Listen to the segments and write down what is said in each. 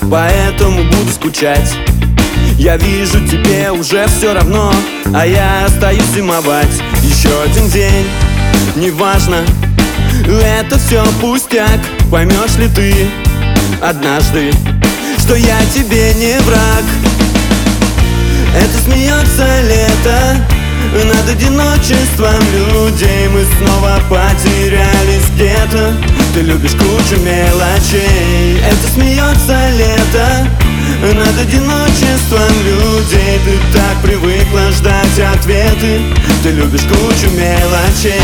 поэтому буду скучать. Я вижу, тебе уже все равно, а я остаюсь зимовать. Еще один день, неважно, это все пустяк. Поймешь ли ты однажды, что я тебе не враг? Это смеется лето над одиночеством людей. Мы снова потерялись где-то. Ты любишь кучу мелочей. Это смеется лето над одиночеством людей. Ты так привыкла ждать ответы. Ты любишь кучу мелочей.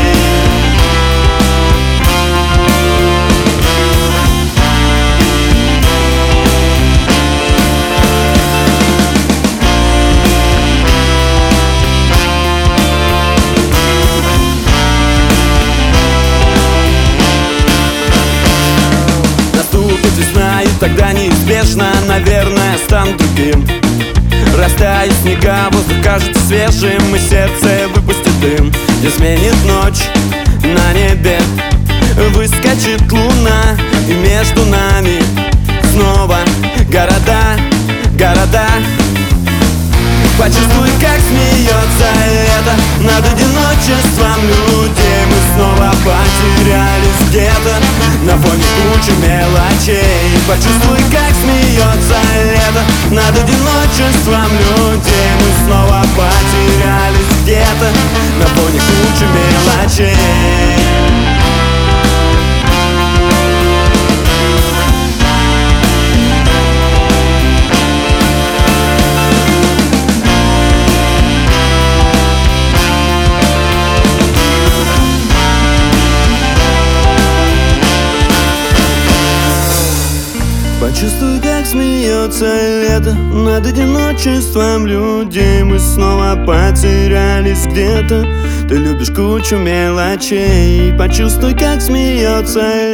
Весна, и тогда неизбежно, наверное, стану другим. Растает снега, воздух кажется свежим, и сердце выпустит дым. И сменит ночь на небе, выскочит луна, и между нами снова города, города. Почувствуй, как смеется лето над одиночеством людей. Мы снова потерялись где-то на фоне кучи мелочей. Почувствуй, как смеется лето над одиночеством людей. Мы снова потерялись где-то на фоне кучи мелочей. Почувствуй, как смеется лето над одиночеством людей. Мы снова потерялись где-то. Ты любишь кучу мелочей. Почувствуй, как смеется